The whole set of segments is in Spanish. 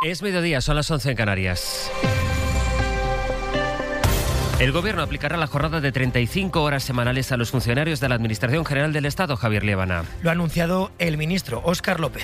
Es mediodía, son las 11 en Canarias. El Gobierno aplicará la jornada de 35 horas semanales a los funcionarios de la Administración General del Estado, Javier Liébana. Lo ha anunciado el ministro Óscar López.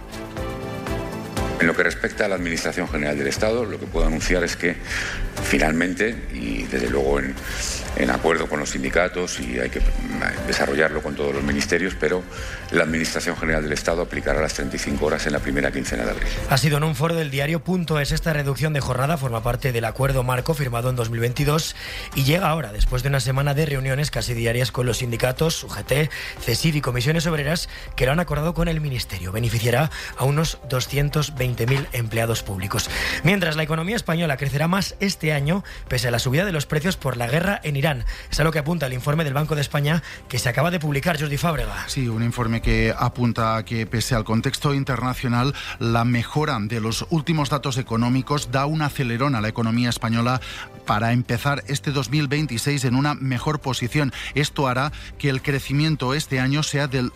En lo que respecta a la Administración General del Estado, lo que puedo anunciar es que finalmente, y desde luego en acuerdo con los sindicatos, y hay que desarrollarlo con todos los ministerios, pero la Administración General del Estado aplicará las 35 horas en la primera quincena de abril. Ha sido en un foro del diario.es. Esta reducción de jornada forma parte del acuerdo marco firmado en 2022 y llega ahora, después de una semana de reuniones casi diarias con los sindicatos, UGT, CESIF y comisiones obreras, que lo han acordado con el Ministerio. Beneficiará a unos 220.000 empleados públicos. Mientras, la economía española crecerá más este año, pese a la subida de los precios por la guerra en Irán. Es a lo que apunta el informe del Banco de España que se acaba de publicar, Jordi Fábrega. Sí, un informe que apunta a que, pese al contexto internacional, la mejora de los últimos datos económicos da un acelerón a la economía española para empezar este 2026 en una mejor posición. Esto hará que el crecimiento este año sea del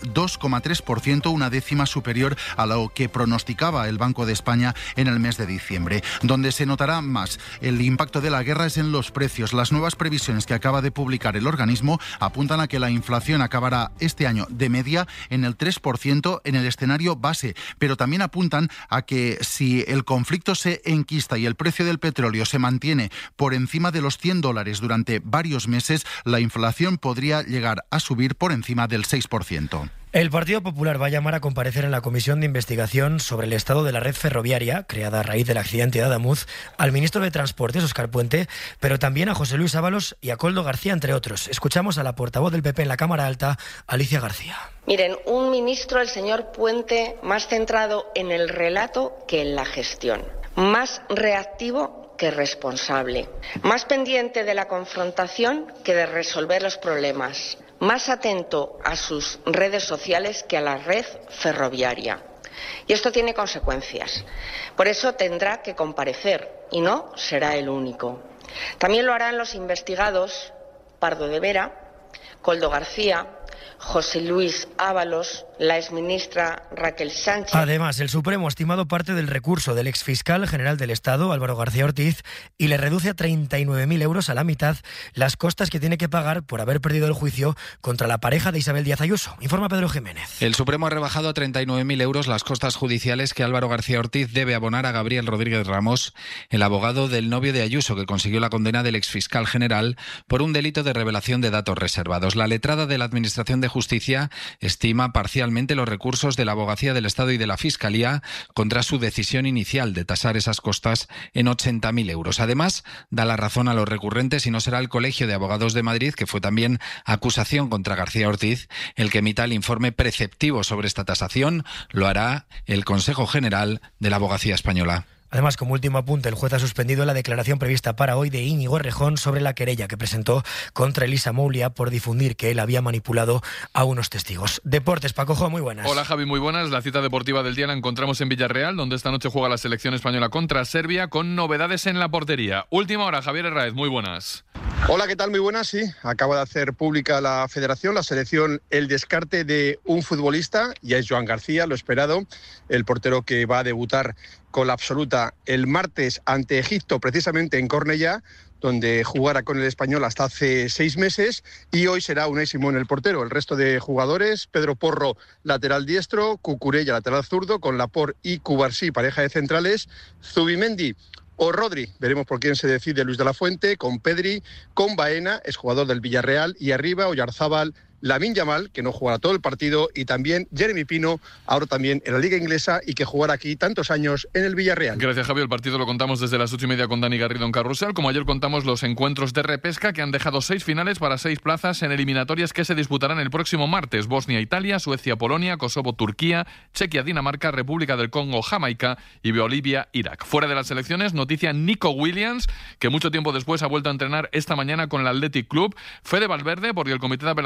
2,3%, una décima superior a lo que pronosticaba el Banco de España en el mes de diciembre. Donde se notará más el impacto de la guerra es en los precios. Las nuevas previsiones que acaba de publicar el organismo apuntan a que la inflación acabará este año de media en el 3% en el escenario base, pero también apuntan a que si el conflicto se enquista y el precio del petróleo se mantiene por encima de los $100 durante varios meses, la inflación podría llegar a subir por encima del 6%. El Partido Popular va a llamar a comparecer en la Comisión de Investigación sobre el estado de la red ferroviaria, creada a raíz del accidente de Adamuz, al ministro de Transportes, Óscar Puente, pero también a José Luis Ábalos y a Koldo García, entre otros. Escuchamos a la portavoz del PP en la Cámara Alta, Alicia García. Miren, un ministro, el señor Puente, más centrado en el relato que en la gestión, más reactivo que responsable, más pendiente de la confrontación que de resolver los problemas, más atento a sus redes sociales que a la red ferroviaria. Y esto tiene consecuencias. Por eso tendrá que comparecer y no será el único. También lo harán los investigados Pardo de Vera, Koldo García, José Luis Ábalos, la exministra Raquel Sánchez. Además, el Supremo ha estimado parte del recurso del exfiscal general del Estado, Álvaro García Ortiz, y le reduce a 39.000 euros, a la mitad, las costas que tiene que pagar por haber perdido el juicio contra la pareja de Isabel Díaz Ayuso. Informa Pedro Jiménez. El Supremo ha rebajado a 39.000 euros las costas judiciales que Álvaro García Ortiz debe abonar a Gabriel Rodríguez Ramos, el abogado del novio de Ayuso, que consiguió la condena del exfiscal general por un delito de revelación de datos reservados. La letrada de la Administración de Justicia estima parcialmente los recursos de la Abogacía del Estado y de la Fiscalía contra su decisión inicial de tasar esas costas en 80.000 euros. Además, da la razón a los recurrentes y no será el Colegio de Abogados de Madrid, que fue también acusación contra García Ortiz, el que emita el informe preceptivo sobre esta tasación. Lo hará el Consejo General de la Abogacía Española. Además, como último apunte, el juez ha suspendido la declaración prevista para hoy de Íñigo Errejón sobre la querella que presentó contra Elisa Moulia por difundir que él había manipulado a unos testigos. Deportes, Pacojo, muy buenas. Hola Javi, muy buenas. La cita deportiva del día la encontramos en Villarreal, donde esta noche juega la selección española contra Serbia, con novedades en la portería. Última hora, Javier Herráez, muy buenas. Hola, ¿qué tal? Muy buenas, sí. Acaba de hacer pública la federación, la selección, el descarte de un futbolista, ya es Joan García, lo esperado, el portero que va a debutar con la absoluta el martes ante Egipto, precisamente en Cornellá, donde jugara con el Español hasta hace 6 meses, y hoy será Unai Simón el portero. El resto de jugadores: Pedro Porro, lateral diestro; Cucurella, lateral zurdo, con Laporte y Cubarsí, pareja de centrales; Zubimendi o Rodri, veremos por quién se decide Luis de la Fuente, con Pedri, con Baena, es jugador del Villarreal, y arriba Oyarzábal, Lamine Yamal, que no jugará todo el partido, y también Jeremy Pino, ahora también en la Liga Inglesa y que jugará aquí tantos años en el Villarreal. Gracias, Javier. El partido lo contamos desde las 8:30 con Dani Garrido en Carrusel. Como ayer contamos los encuentros de repesca que han dejado 6 finales para 6 plazas en eliminatorias que se disputarán el próximo martes: Bosnia-Italia, Suecia-Polonia, Kosovo-Turquía, Chequia-Dinamarca, República del Congo-Jamaica y Bolivia-Irak. Fuera de las selecciones, noticia Nico Williams, que mucho tiempo después ha vuelto a entrenar esta mañana con el Athletic Club. Fede Valverde, porque el comité de apelación tuvo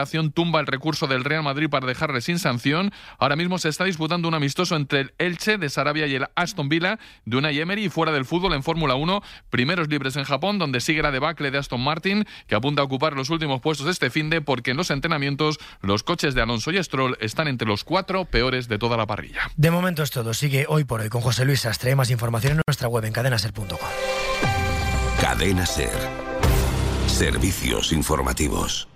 tumba el recurso del Real Madrid para dejarle sin sanción. Ahora mismo se está disputando un amistoso entre el Elche de Sarabia y el Aston Villa de Unai Emery. Y fuera del fútbol, en Fórmula 1, primeros libres en Japón, donde sigue la debacle de Aston Martin, que apunta a ocupar los últimos puestos este finde, porque en los entrenamientos los coches de Alonso y Stroll están entre los 4 peores de toda la parrilla. De momento es todo. Sigue Hoy por Hoy con José Luis Sastre. Más información en nuestra web en cadenaser.com. Cadena Ser. Servicios informativos.